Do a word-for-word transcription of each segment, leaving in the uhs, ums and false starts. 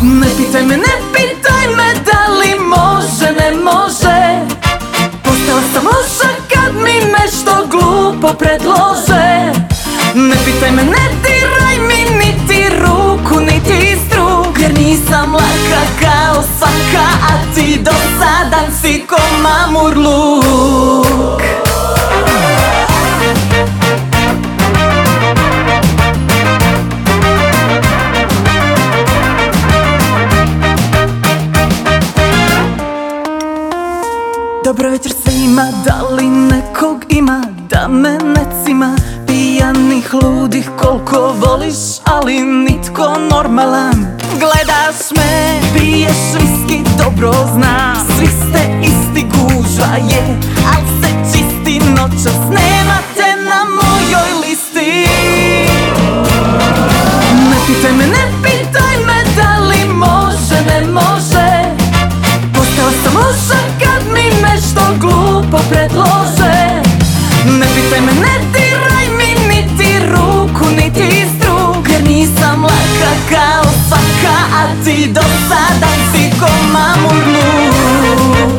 Ne pitaj me, ne pitaj me da li može, ne može. Postala sam loša kad mi nešto glupo predlože. Ne pitaj me, ne diraj mi niti ruku, niti struk, jer nisam laka kao svaka, a ti dosadan si ko mamurluk. Dobro večer svima, da li nekog ima da me ne cima? Pijanih, ludih koliko voliš, ali nitko normalan. Gledaš me, piješ viski, dobro znam. Svi ste isti, gužva je, al se čisti noćas. Nemate na mojoj listi. Ne pitaj me, ne pitaj me da li može, ne može. Postala sam loša kad mi nešto glupo predlože. Ne pitaj me, ne diraj mi niti ruku, niti struk, jer nisam laka kao svaka, a ti dosadan si ko mamurluk.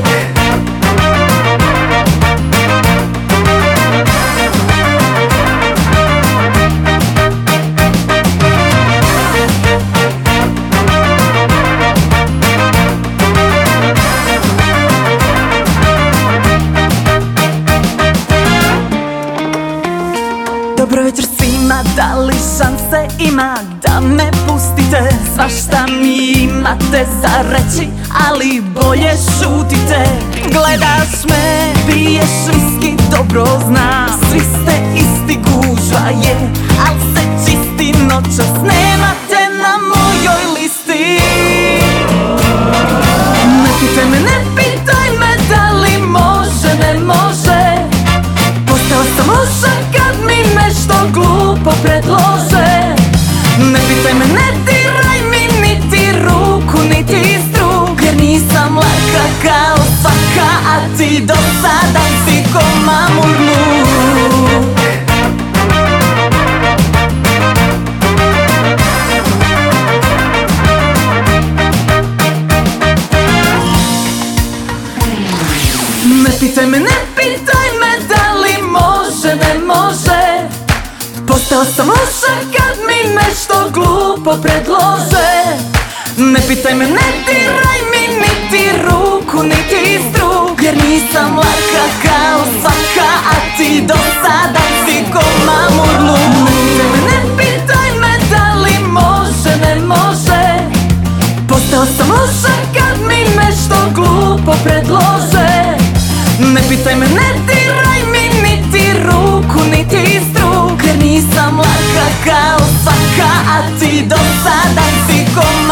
Dobro večer svima, da li šanse ima da me pustite? Svašta mi imate za reći, ali bolje šutite. Gledaš me, piješ viski, dobro znam. Svi ste isti, gužva je, al se čisti noćas. Nemate na mojoj listi. Ne pitaj me, ne pitaj me da li može, ne može. Postala sam loša kad mi nešto glupo predlože. Ne pitaj me, ne diraj mi niti ruku, niti struk, jer nisam laka kao svaka, a ti dosadan si ko mamurluk. Ne pitaj me, ne pitaj me da li može, ne može. Postala sam loša kad mi nešto glupo predlože. Ne pitaj me, ne diraj mi niti ruku, niti struk, jer nisam laka kao svaka, a ti dosadan si ko mamurluk. Ne pitaj me, ne pitaj me da li može, ne može. Postala sam loša kad mi nešto glupo predlože. Ne pitaj me, ne diraj mi niti ruku, niti struk, jer nisam laka kao svaka, a ti dosadan si ko mamurluk.